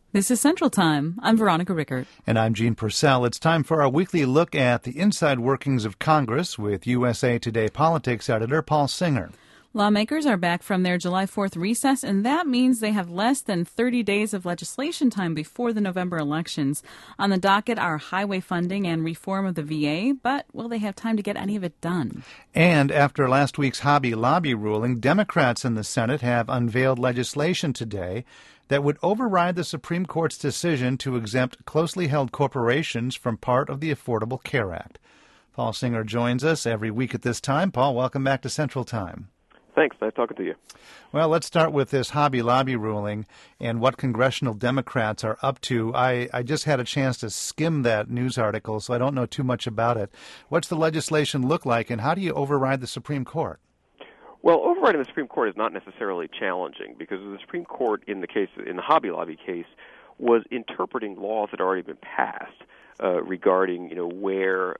This is Central Time. I'm Veronica Rickert. And I'm Gene Purcell. It's time for our weekly look at the inside workings of Congress with USA Today politics editor Paul Singer. Lawmakers are back from their July 4th recess, and that means they have less than 30 days of legislation time before the November elections. On the docket are highway funding and reform of the VA, but will they have time to get any of it done? And after last week's Hobby Lobby ruling, Democrats in the Senate have unveiled legislation today that would override the Supreme Court's decision to exempt closely held corporations from part of the Affordable Care Act. Paul Singer joins us every week at this time. Paul, welcome back to Central Time. Thanks. Nice talking to you. Well, let's start with this Hobby Lobby ruling and what congressional Democrats are up to. I just had a chance to skim that news article, so I don't know too much about it. What's the legislation look like, and how do you override the Supreme Court? Well, overriding the Supreme Court is not necessarily challenging because the Supreme Court, in the Hobby Lobby case, was interpreting laws that had already been passed regarding, where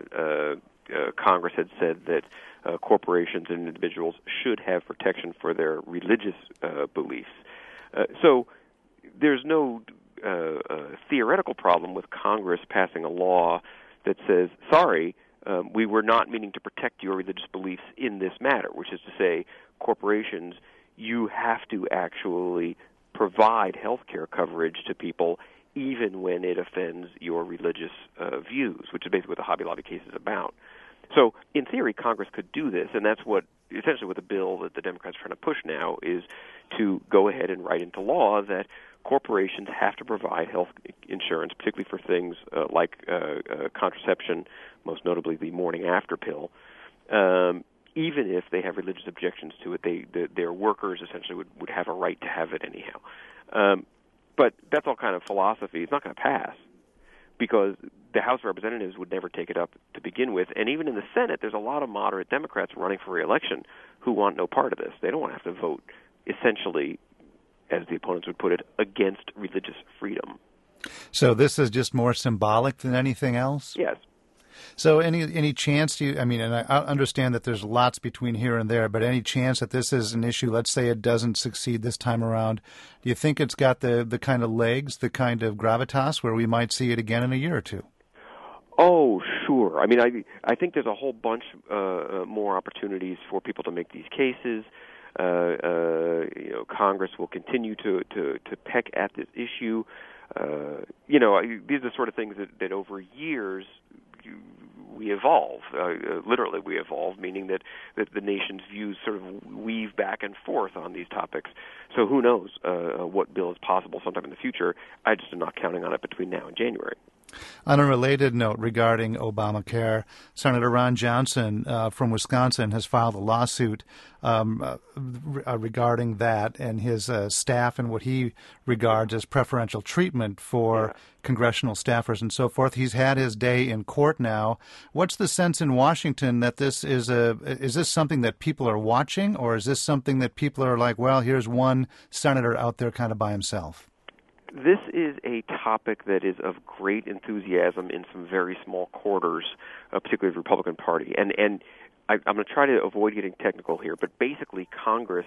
Congress had said that corporations and individuals should have protection for their religious beliefs. So there's no theoretical problem with Congress passing a law that says, sorry, we were not meaning to protect your religious beliefs in this matter, which is to say, corporations, you have to actually provide health care coverage to people even when it offends your religious views, which is basically what the Hobby Lobby case is about. So, in theory, Congress could do this, and that's essentially what the bill that the Democrats are trying to push now is to go ahead and write into law that corporations have to provide health insurance, particularly for things like contraception, most notably the morning after pill, even if they have religious objections to it. Their workers essentially would have a right to have it anyhow. But that's all kind of philosophy. It's not going to pass because the House of Representatives would never take it up to begin with. And even in the Senate, there's a lot of moderate Democrats running for re-election who want no part of this. They don't want to have to vote, essentially, as the opponents would put it, against religious freedom. So this is just more symbolic than anything else? Yes. So any chance and I understand that there's lots between here and there, but any chance that this is an issue, let's say it doesn't succeed this time around, do you think it's got the kind of legs, the kind of gravitas where we might see it again in a year or two? Oh, sure. I think there's a whole bunch more opportunities for people to make these cases. Congress will continue to peck at this issue. These are the sort of things that over years we evolve. Literally, we evolve, meaning that the nation's views sort of weave back and forth on these topics. So who knows what bill is possible sometime in the future. I just am not counting on it between now and January. On a related note regarding Obamacare, Senator Ron Johnson from Wisconsin has filed a lawsuit regarding that and his staff and what he regards as preferential treatment for congressional staffers and so forth. He's had his day in court now. What's the sense in Washington that this is this something that people are watching, or is this something that people are like, well, here's one senator out there kind of by himself? This is a topic that is of great enthusiasm in some very small quarters, particularly the Republican Party. And I'm going to try to avoid getting technical here, but basically Congress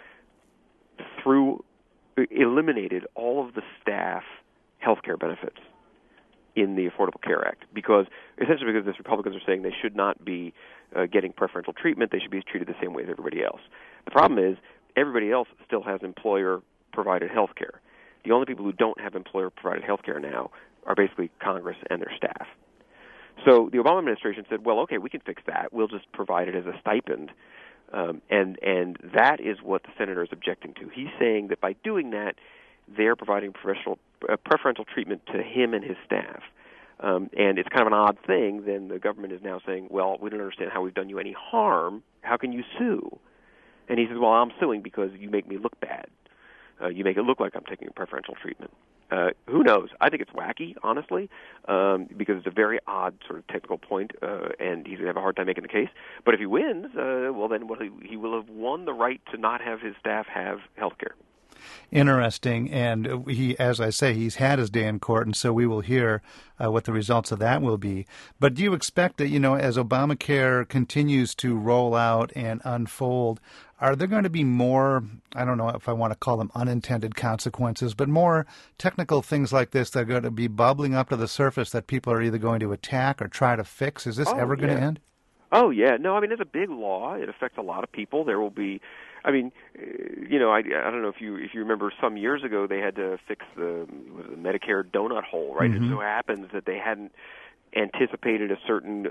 eliminated all of the staff health care benefits in the Affordable Care Act because the Republicans are saying they should not be getting preferential treatment. They should be treated the same way as everybody else. The problem is everybody else still has employer-provided health care. The only people who don't have employer-provided health care now are basically Congress and their staff. So the Obama administration said, well, okay, we can fix that. We'll just provide it as a stipend. And that is what the senator is objecting to. He's saying that by doing that, they're providing preferential treatment to him and his staff. And it's kind of an odd thing. Then the government is now saying, well, we don't understand how we've done you any harm. How can you sue? And he says, well, I'm suing because you make me look bad. You make it look like I'm taking preferential treatment. Who knows? I think it's wacky, honestly, because it's a very odd sort of technical point, and he's going to have a hard time making the case. But if he wins, he will have won the right to not have his staff have health care. Interesting, and he, as I say, he's had his day in court, and so we will hear what the results of that will be. But do you expect that, as Obamacare continues to roll out and unfold, are there going to be more, I don't know if I want to call them unintended consequences, but more technical things like this that are going to be bubbling up to the surface that people are either going to attack or try to fix? Is this ever going to end? Oh, yeah. No, I mean, it's a big law. It affects a lot of people. There will be, I mean, I don't know if you remember some years ago they had to fix the Medicare donut hole, right? Mm-hmm. It so happens that they hadn't anticipated a certain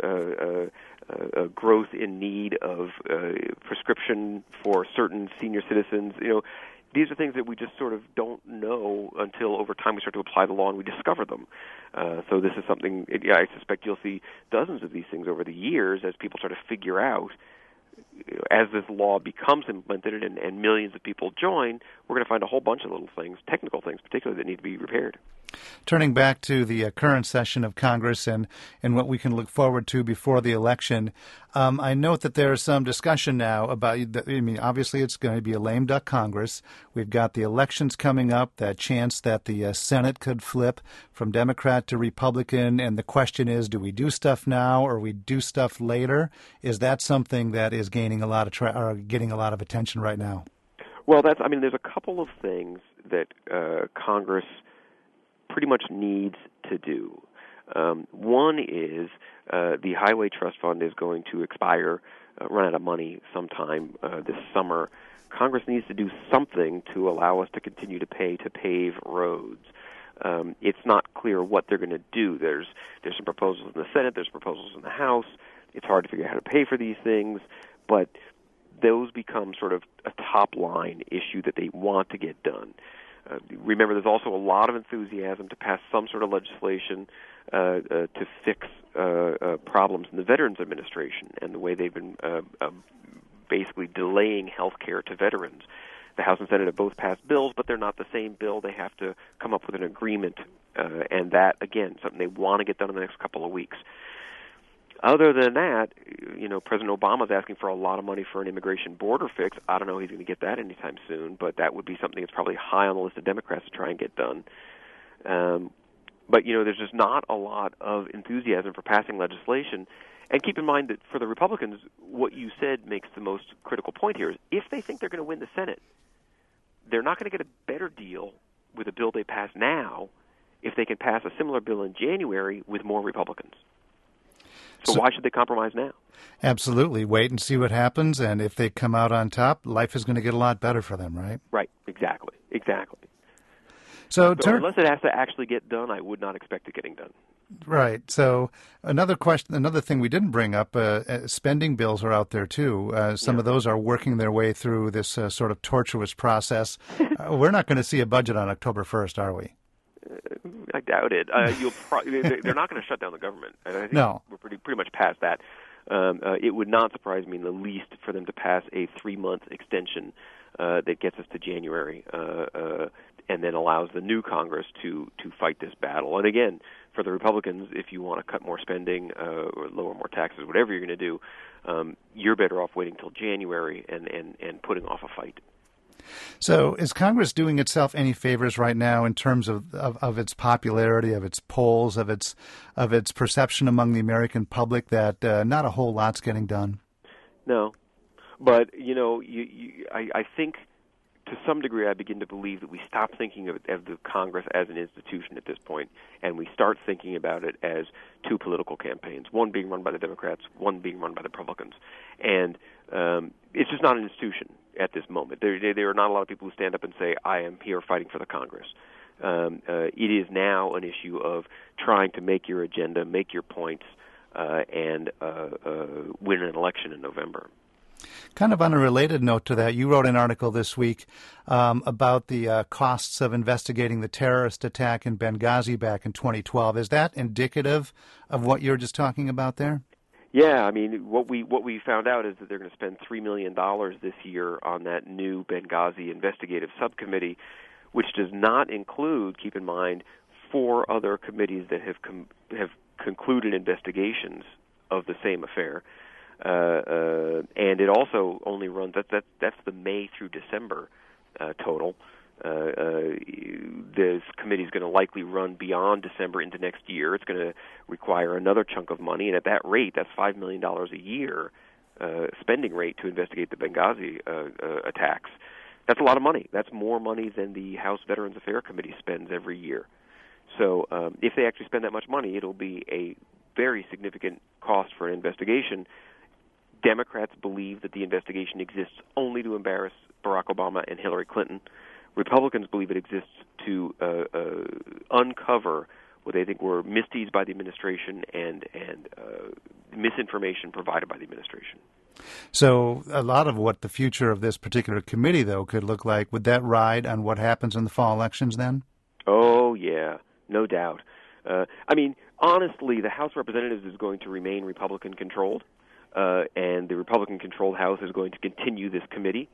growth in need of prescription for certain senior citizens. These are things that we just sort of don't know until over time we start to apply the law and we discover them. So this is something, I suspect you'll see dozens of these things over the years as people start to figure out, as this law becomes implemented and millions of people join, we're going to find a whole bunch of little things, technical things particularly, that need to be repaired. Turning back to the current session of Congress and what we can look forward to before the election, I note that there is some discussion now about, obviously it's going to be a lame duck Congress. We've got the elections coming up, that chance that the Senate could flip from Democrat to Republican, and the question is, do we do stuff now or we do stuff later? Is that something that is gaining a lot of getting a lot of attention right now? Well, there's a couple of things that Congress pretty much needs to do. One is the Highway Trust Fund is going to expire, run out of money sometime this summer. Congress needs to do something to allow us to continue to pay to pave roads. It's not clear what they're going to do. There's some proposals in the Senate, there's proposals in the House. It's hard to figure out how to pay for these things, but those become sort of a top-line issue that they want to get done. Remember, there's also a lot of enthusiasm to pass some sort of legislation to fix problems in the Veterans Administration and the way they've been basically delaying health care to veterans. The House and Senate have both passed bills, but they're not the same bill. They have to come up with an agreement, and that, again, something they want to get done in the next couple of weeks. Other than that, President Obama is asking for a lot of money for an immigration border fix. I don't know if he's going to get that anytime soon, but that would be something that's probably high on the list of Democrats to try and get done. But there's just not a lot of enthusiasm for passing legislation. And keep in mind that for the Republicans, what you said makes the most critical point here is if they think they're going to win the Senate, they're not going to get a better deal with a bill they pass now if they can pass a similar bill in January with more Republicans. So why should they compromise now? Absolutely. Wait and see what happens, and if they come out on top, life is going to get a lot better for them, right? Right, exactly. So unless it has to actually get done, I would not expect it getting done. Right. So another thing we didn't bring up, spending bills are out there too. Some of those are working their way through this sort of tortuous process. We're not going to see a budget on October 1st, are we? I doubt it. They're not going to shut down the government. I think we're pretty much past that. It would not surprise me in the least for them to pass a 3-month extension that gets us to January and then allows the new Congress to fight this battle. And again, for the Republicans, if you want to cut more spending or lower more taxes, whatever you're going to do, you're better off waiting till January and putting off a fight. So is Congress doing itself any favors right now in terms of its popularity, of its polls, of its perception among the American public that not a whole lot's getting done? No. But, I think to some degree I begin to believe that we stop thinking of the Congress as an institution at this point, and we start thinking about it as two political campaigns, one being run by the Democrats, one being run by the Republicans. And it's just not an institution at this moment. There are not a lot of people who stand up and say, I am here fighting for the Congress. It is now an issue of trying to make your agenda, make your points, and win an election in November. Kind of on a related note to that, you wrote an article this week about the costs of investigating the terrorist attack in Benghazi back in 2012. Is that indicative of what you're just talking about there? Yeah, I mean, what we found out is that they're going to spend $3 million this year on that new Benghazi investigative subcommittee, which does not include, keep in mind, 4 other committees that have concluded investigations of the same affair. And it also only runs, that's the May through December total. This committee is going to likely run beyond December into next year. It's going to require another chunk of money, and at that rate, that's $5 million a year spending rate to investigate the Benghazi attacks. That's a lot of money. That's more money than the House Veterans Affairs Committee spends every year. So if they actually spend that much money, it'll be a very significant cost for an investigation. Democrats believe that the investigation exists only to embarrass Barack Obama and Hillary Clinton. Republicans believe it exists to uncover what they think were misdeeds by the administration and misinformation provided by the administration. So a lot of what the future of this particular committee, though, could look like, would that ride on what happens in the fall elections then? Oh, yeah, no doubt. I mean, honestly, the House of Representatives is going to remain Republican-controlled, and the Republican-controlled House is going to continue this committee.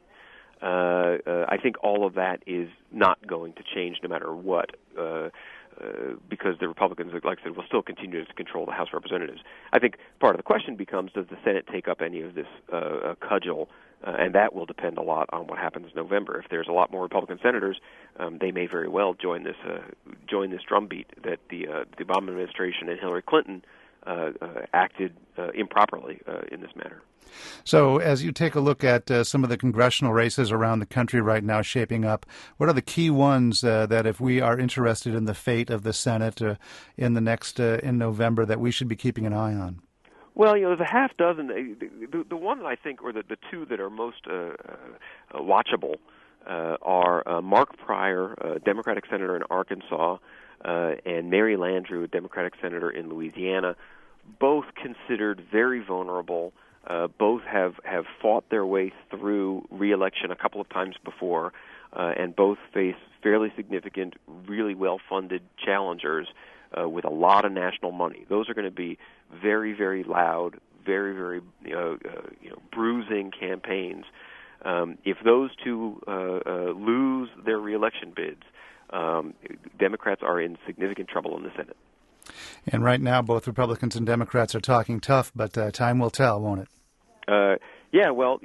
I think all of that is not going to change no matter what, because the Republicans, like I said, will still continue to control the House of Representatives. I think part of the question becomes, does the Senate take up any of this cudgel, and that will depend a lot on what happens in November. If there's a lot more Republican senators, they may very well join this drumbeat that the Obama administration and Hillary Clinton acted improperly in this matter. So as you take a look at some of the congressional races around the country right now shaping up, what are the key ones that if we are interested in the fate of the Senate in the next in November that we should be keeping an eye on? Well, there's a half dozen. The one that I think, or the two that are most watchable are Mark Pryor, a Democratic senator in Arkansas, and Mary Landrieu, a Democratic senator in Louisiana, both considered very vulnerable. Both have fought their way through re-election a couple of times before, and both face fairly significant, really well-funded challengers with a lot of national money. Those are going to be very, very loud, very, very bruising campaigns. If those two lose their re-election bids, Democrats are in significant trouble in the Senate. And right now, both Republicans and Democrats are talking tough, but time will tell, won't it? Yeah, well,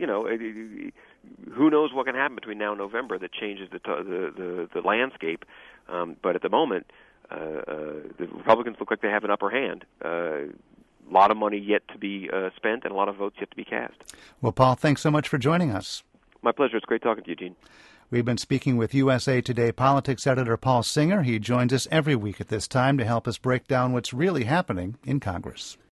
who knows what can happen between now and November that changes the landscape. But at the moment, the Republicans look like they have an upper hand. A lot of money yet to be spent and a lot of votes yet to be cast. Well, Paul, thanks so much for joining us. My pleasure. It's great talking to you, Gene. We've been speaking with USA Today politics editor Paul Singer. He joins us every week at this time to help us break down what's really happening in Congress.